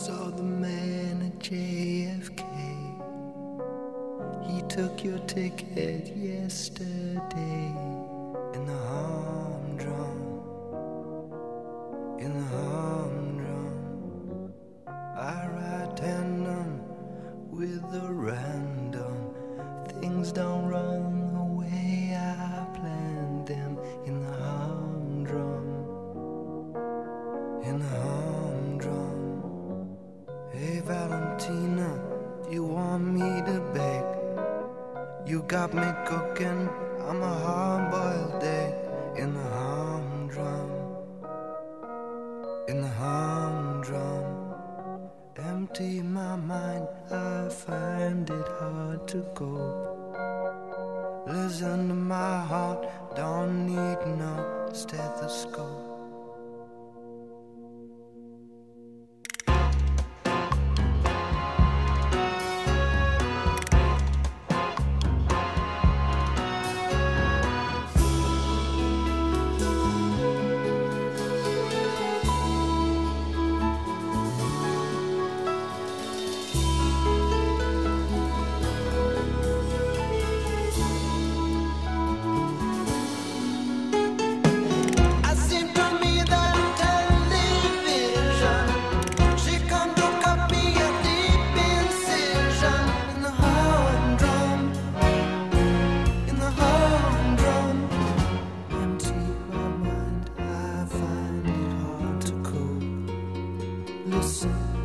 saw the man at JFK. He took your ticket yesterday. In the humdrum, in the humdrum, I ride tandem with the random. Things don't run the way I planned them. In the humdrum, in the humdrum. Hey Valentina, you want me to bake? You got me cooking, I'm a hard-boiled egg. In the humdrum, in the humdrum. Empty my mind, I find it hard to cope. Listen to my heart, don't need no stethoscope. Listen